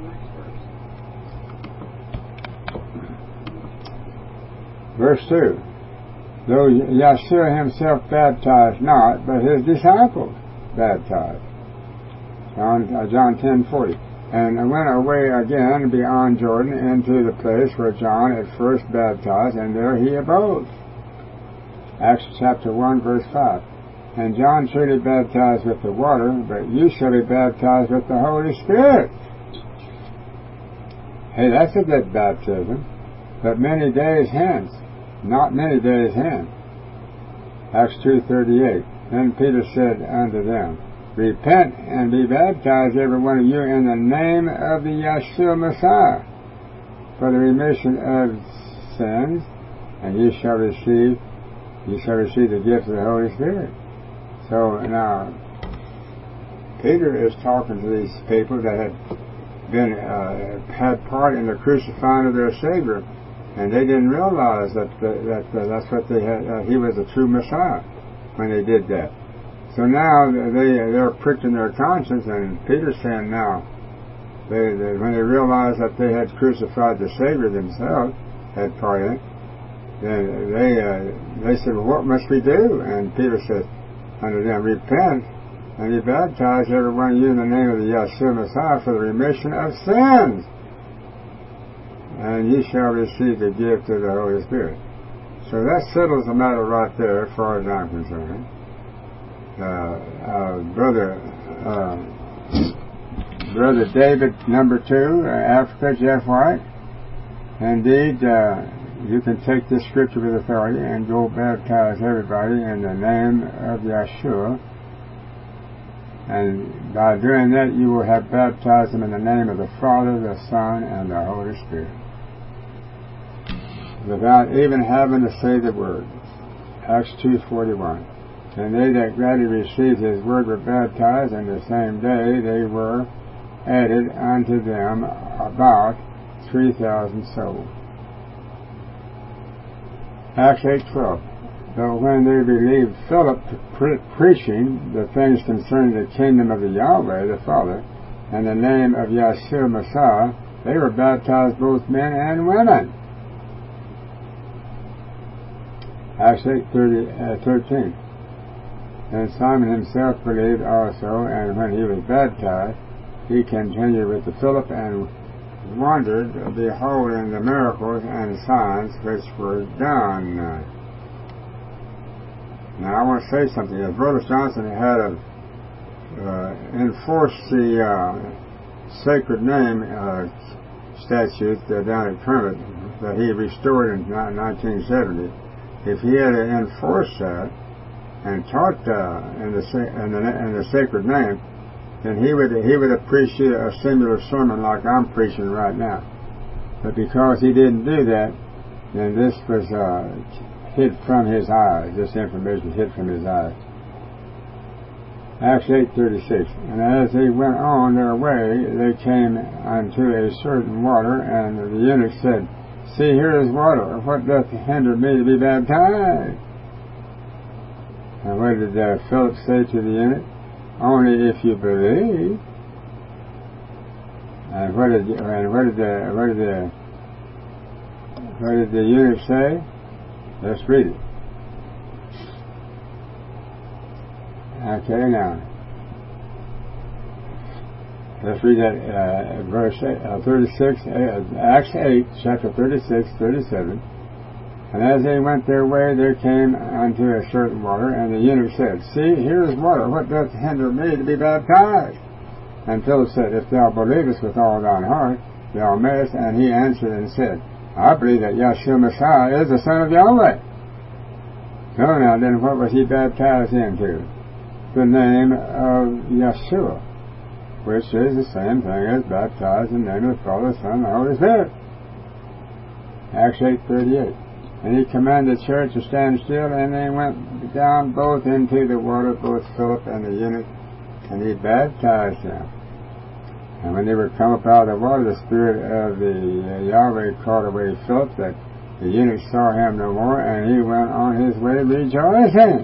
Verse two. Though Yeshua himself baptized not, but his disciples baptized. John, uh, John ten forty. And went away again beyond Jordan into the place where John at first baptized, and there he abode. Acts chapter one, verse five. And John truly baptized with the water, but you shall be baptized with the Holy Spirit. Hey, that's a good baptism. But many days hence, not many days hence. Acts two thirty-eight. Then Peter said unto them, repent and be baptized every one of you in the name of the Yeshua Messiah for the remission of sins, and you shall receive you shall receive the gift of the Holy Spirit. So now, Peter is talking to these people that had been uh, had part in the crucifying of their Savior, and they didn't realize that the, that uh, that's what they had. Uh, he was the true Messiah when they did that. So now they they're pricked in their conscience, and Peter's saying now, they, they when they realized that they had crucified the Savior themselves, had part in it. Then they uh, they said, well, what must we do? And Peter said unto them, repent and be baptized every one of you in the name of the Yeshua Messiah for the remission of sins, and ye shall receive the gift of the Holy Spirit. So that settles the matter right there, as far as I'm concerned. Uh, uh, brother, uh, brother David, number two, uh, Africa, Jeff White. Indeed. Uh, You can take this scripture with authority and go baptize everybody in the name of Yeshua. And by doing that, you will have baptized them in the name of the Father, the Son, and the Holy Spirit, without even having to say the word. Acts two forty-one. And they that gladly received his word were baptized, and the same day they were added unto them about three thousand souls. Acts eight twelve. But when they believed Philip pre- preaching the things concerning the kingdom of the Yahweh, the Father, and the name of Yeshua Messiah, they were baptized, both men and women. Acts eight thirteen. And Simon himself believed also, and when he was baptized, he continued with the Philip and wondered, beholding the miracles and signs which were done. Now I want to say something. As Brother Johnson had uh, enforced the uh, sacred name uh, statute uh, down at Kermit that he restored in nineteen seventy, if he had enforced that and taught uh, in, the, in, the, in the sacred name, then he would he would appreciate a similar sermon like I'm preaching right now. But because he didn't do that, then this was uh, hid from his eyes. This information was hid from his eyes. Acts eight thirty-six. And as they went on their way, they came unto a certain water, and the eunuch said, See, here is water. What doth hinder me to be baptized? And what did uh, Philip say to the eunuch? Only if you believe. And what did and what did the what did the what did the eunuch say? Let's read it. Okay, now let's read that uh, verse uh, thirty-six, uh, Acts eight, chapter thirty-six, thirty-seven. And as they went their way, there came unto a certain water, and the eunuch said, See, here is water. What doth hinder me to be baptized? And Philip said, If thou believest with all thine heart, thou mayest. And he answered and said, I believe that Yeshua Messiah is the Son of Yahweh. So now then, what was he baptized into? The name of Yeshua, which is the same thing as baptized in the name of the Father, Son, and the Holy Spirit. Acts eight thirty-eight. And he commanded the church to stand still, and they went down both into the water, both Philip and the eunuch, and he baptized them. And when they were come up out of the water, the Spirit of the uh, Yahweh caught away Philip, that the eunuch saw him no more, and he went on his way rejoicing.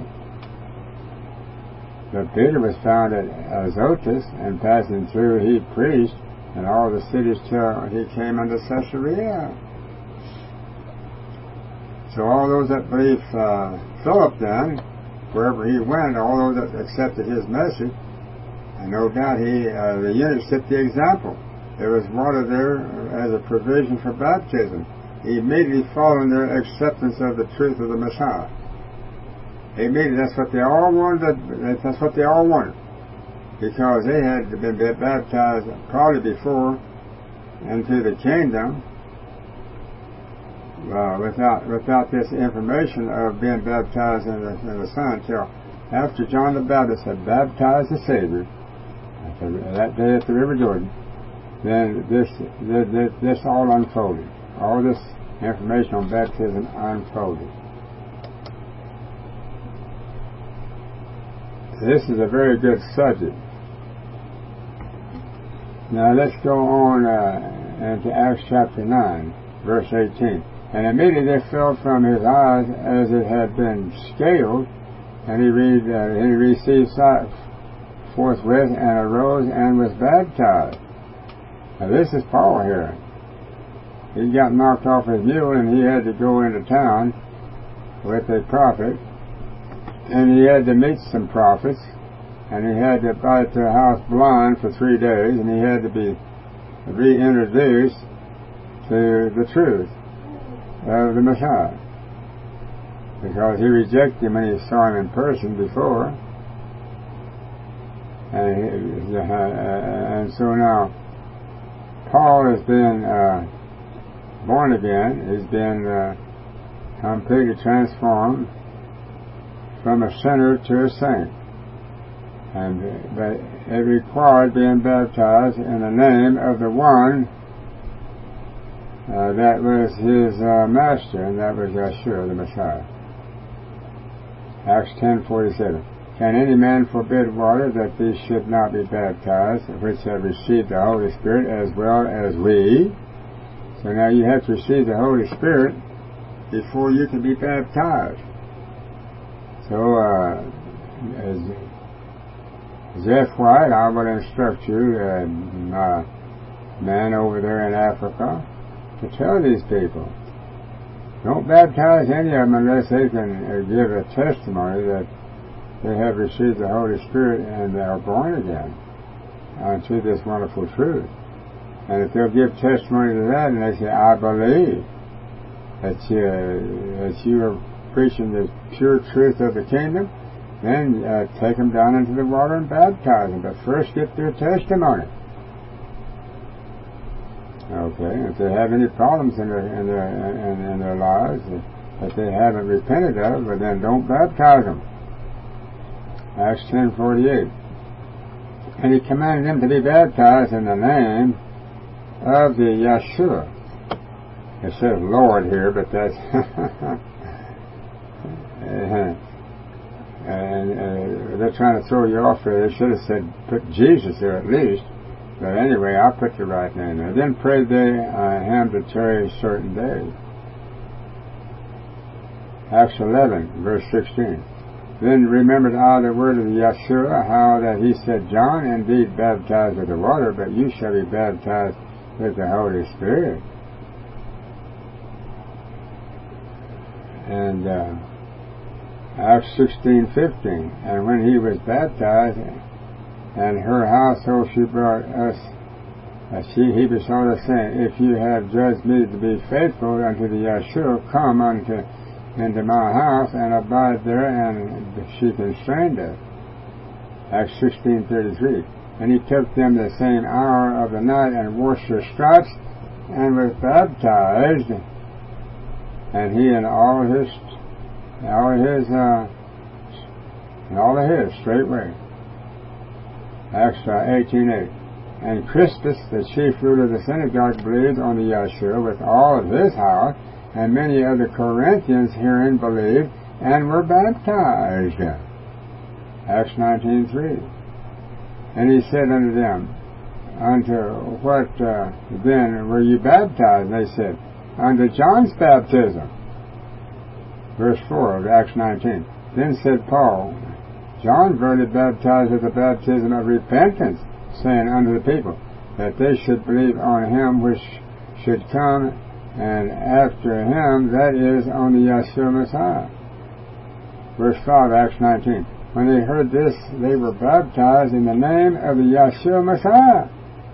But Peter was found at Azotus, and passing through he preached in all the cities till he came unto Caesarea. So all those that believed uh, Philip then, wherever he went, all those that accepted his message, and no doubt he, uh, the eunuch set the example. There was water there as a provision for baptism. He immediately followed their acceptance of the truth of the Messiah. Immediately, that's what they all wanted. That's what they all wanted, because they had been baptized probably before into the kingdom. Uh, without without this information of being baptized in the, in the Son, until after John the Baptist had baptized the Savior the, that day at the River Jordan, then this, this this all unfolded. All this information on baptism unfolded. This is a very good subject. Now let's go on uh, into Acts chapter nine, verse eighteen. And immediately there fell from his eyes as it had been scaled, and he, read, uh, he received sight forthwith, and arose and was baptized. Now this is Paul here. He got knocked off his mule, and he had to go into town with a prophet, and he had to meet some prophets, and he had to bide at their house blind for three days, and he had to be reintroduced to the truth of the Messiah, because he rejected him when he saw him in person before, and, he, uh, and so now Paul has been uh, born again. He's been uh, completely transformed from a sinner to a saint, and uh, it required being baptized in the name of the one Uh, that was his uh, master, and that was Yeshua, the Messiah. Acts ten forty-seven. Can any man forbid water that these should not be baptized, which have received the Holy Spirit as well as we? So now you have to receive the Holy Spirit before you can be baptized. So, uh, as Jeff White, I will instruct you, uh, my man over there in Africa, to tell these people, don't baptize any of them unless they can uh, give a testimony that they have received the Holy Spirit and they are born again unto this wonderful truth. And if they'll give testimony to that, and they say, I believe that you, that you are preaching the pure truth of the kingdom, then uh, take them down into the water and baptize them. But first get their testimony. Okay, if they have any problems in their in their in, in their lives that they haven't repented of, well, then don't baptize them. Acts ten forty-eight. And he commanded them to be baptized in the name of the Yeshua. It says Lord here, but that's and uh, they're trying to throw you off there. They should have said put Jesus there at least. But anyway, I'll put the right name there. Then prayed they uh, him to tarry a certain day. Acts eleven, verse sixteen. Then remembered I the word of Yeshua, how that he said, John indeed baptized with the water, but you shall be baptized with the Holy Spirit. And uh, Acts sixteen fifteen. And when he was baptized, and her household she brought us, uh, she, he besought us, saying, if you have judged me to be faithful unto the Yeshua, come unto into my house and abide there. And she constrained us. Acts sixteen thirty-three. And he took them the same hour of the night and washed their stripes and was baptized, and he and all his all his uh, and all of his straightway. Acts eighteen eight. And Crispus, the chief ruler of the synagogue, believed on the Yeshua with all of his house, and many of the Corinthians hearing believed and were baptized. Acts nineteen three. And he said unto them, unto what uh, then were you baptized? And they said, unto John's baptism. Verse four of Acts nineteen. Then said Paul, John verily baptized with the baptism of repentance, saying unto the people that they should believe on him which should come, and after him, that is, on the Yeshua Messiah. Verse five, Acts nineteen. When they heard this, they were baptized in the name of the Yeshua Messiah.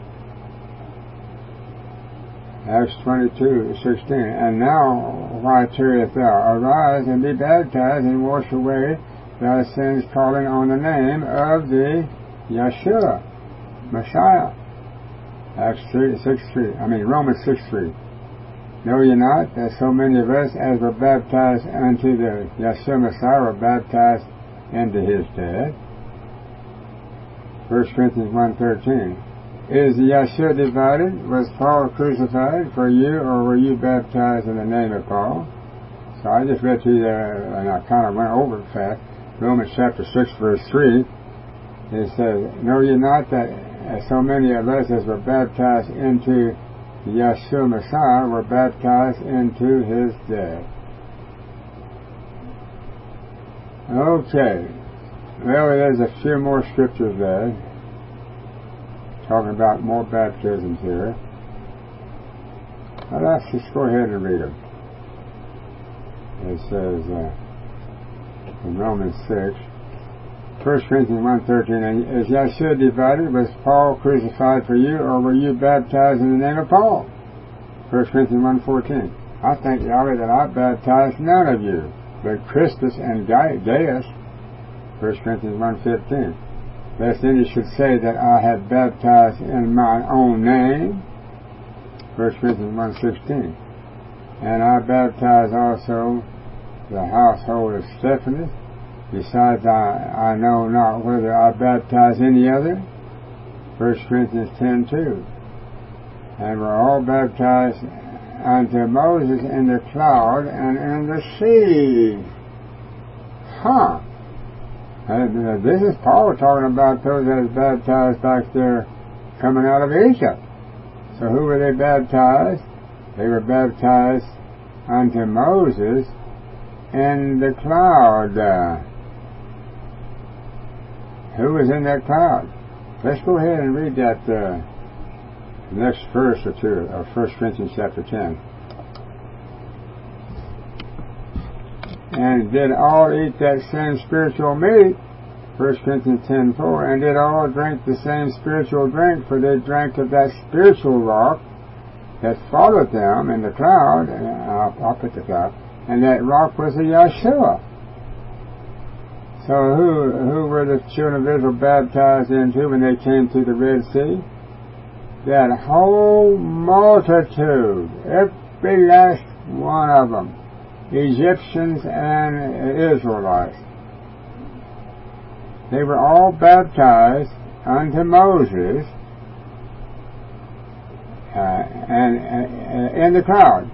Acts twenty-two sixteen. And now, why tarriest thou? Arise and be baptized and wash away thy sins, calling on the name of the Yeshua Messiah. Acts three six three. I mean Romans six three. Know ye not that so many of us as were baptized unto the Yeshua Messiah were baptized into his death? First Corinthians one thirteen. Is the Yeshua divided? Was Paul crucified for you, or were you baptized in the name of Paul? So I just read to you there, and I kind of went over it fast. Romans chapter six verse three. It says, know ye not that so many of us as were baptized into the Yeshua Messiah were baptized into his death? Okay. Well, there's a few more scriptures there, talking about more baptisms here. Well, let's just go ahead and read them. It says uh, in Romans six, First Corinthians one thirteen, and is Yeshua divided? Was Paul crucified for you, or were you baptized in the name of Paul? First Corinthians one fourteen. I thank Yahweh that I baptized none of you, but Crispus and Gaius. First Corinthians one fifteen. Lest any should say that I had baptized in my own name. First Corinthians one sixteen. And I baptized also the household of Stephanus. Besides, I, I know not whether I baptize any other. First Corinthians ten two. And were all baptized unto Moses in the cloud and in the sea. Huh. And uh, this is Paul talking about those that was baptized back there coming out of Egypt. So who were they baptized? They were baptized unto Moses in the cloud. Uh, who was in that cloud? Let's go ahead and read that uh, next verse or two of First Corinthians chapter ten. And did all eat that same spiritual meat, First Corinthians ten four, and did all drink the same spiritual drink, for they drank of that spiritual rock that followed them in the cloud, and I'll, I'll put the cloud, and that rock was the Yeshua. So who who were the children of Israel baptized into when they came through the Red Sea? that whole multitude, every last one of them, Egyptians and Israelites, they were all baptized unto Moses uh, and uh, in the cloud.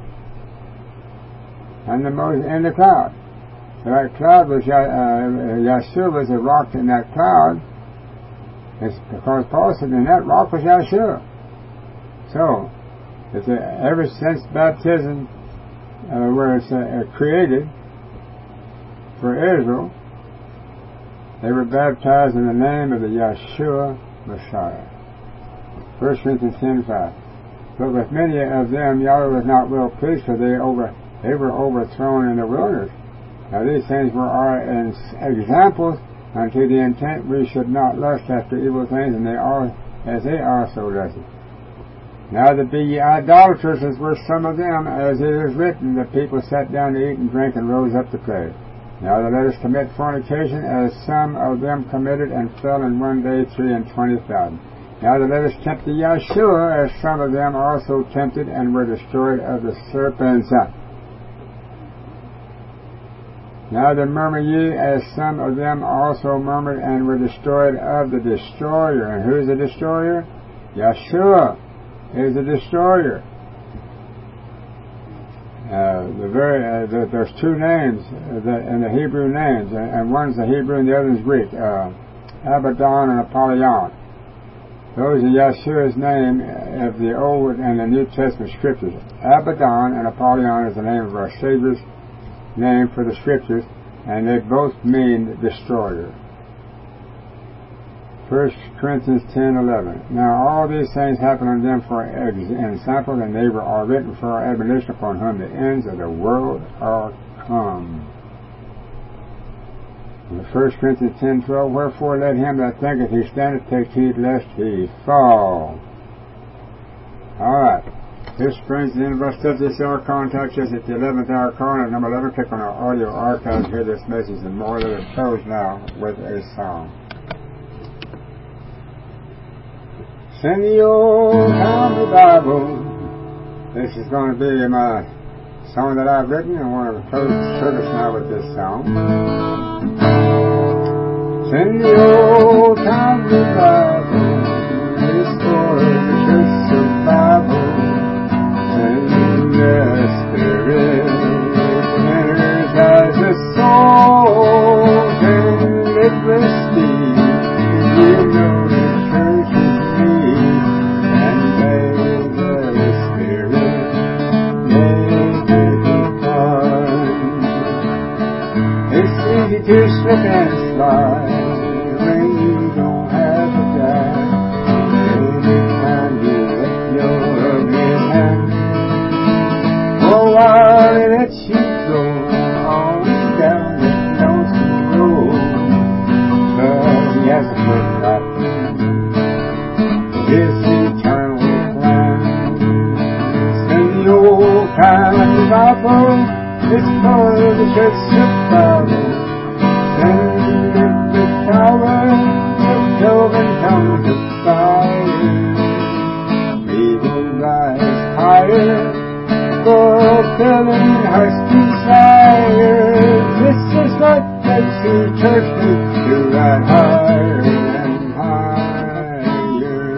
Unto Moses in the cloud. So that cloud was, uh, Yeshua was a rock in that cloud. It's because Paul said, and that rock was Yeshua. So, it's a, ever since baptism uh, was uh, created for Israel, they were baptized in the name of the Yeshua Messiah. First Corinthians ten five. But with many of them Yahweh was not well pleased, for they over they were overthrown in the wilderness. Now these things were our examples, unto the intent we should not lust after evil things, and they are as they also lusted. Now that be ye idolaters, as were some of them, as it is written, the people sat down to eat and drink, and rose up to play. Now that let us commit fornication, as some of them committed, and fell in one day three and twenty thousand. Now that let us tempt the Yeshua, as some of them also tempted, and were destroyed of the serpents. Now that murmur ye, as some of them also murmured, and were destroyed of the destroyer. And who is the destroyer? Yeshua is the destroyer. Uh, the very uh, the, there's two names that, in the Hebrew names, and one's the Hebrew and the other is Greek. Uh, Abaddon and Apollyon. Those are Yeshua's name of the Old and the New Testament scriptures. Abaddon and Apollyon is the name of our Savior's name for the scriptures, and they both mean destroyer. First Corinthians ten eleven. Now all these things happen unto them for example, and they were all written for our admonition, upon whom the ends of the world are come. First Corinthians ten twelve. Wherefore let him that thinketh he standeth take heed lest he fall. Alright. This brings the end of our study this hour. Contact us at the eleventh hour call at number eleven. Click on our audio archive. Hear this message and more. Let us close now with a song. Send the old time revival. This is going to be my song that I've written. I want to close the service now with this song. Send the old time revival. Restore the church survival. Send the Spirit. Energize the soul. And let the speed. You know the church is need. And may the Spirit make it fun. It's easy to slip and slide when you don't have a guide. Anytime you let go of his hand, for a while it lets you go on down that lonesome road. But he hasn't forgotten his eternal plan. Send the old time revival. It's for the church survival. Send it the power of cloven tongues of fire. We will rise higher, fulfilling heart's desires. This is what the true church needs to ride higher and higher.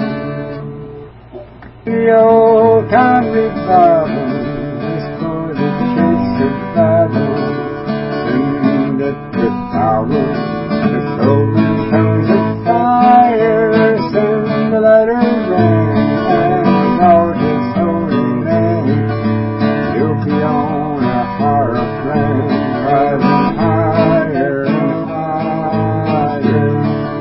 The old time revival is for the church survival. Send it with power, the cloven tongues of fire. Send the latter rain and exalt his holy name. You'll be on a higher plane, rising higher and higher.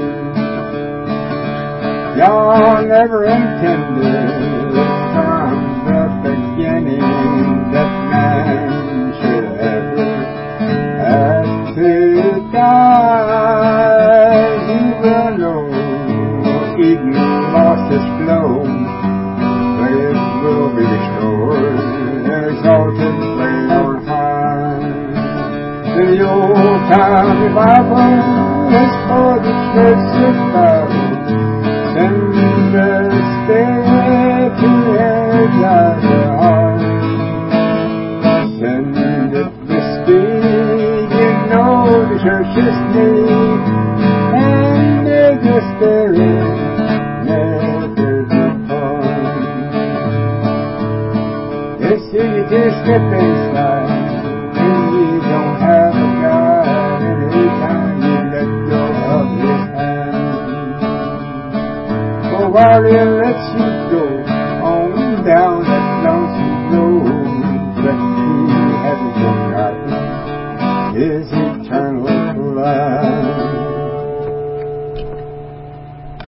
Y'all never intended from the beginning that man should ever have to die. He will know Eden lost his flow, but it will be restored, exalted, laid on high. The old time revival is for the church survival. Send the Spirit. slip and slide when you don't have a guide, and anytime you let go of His hand. For while you're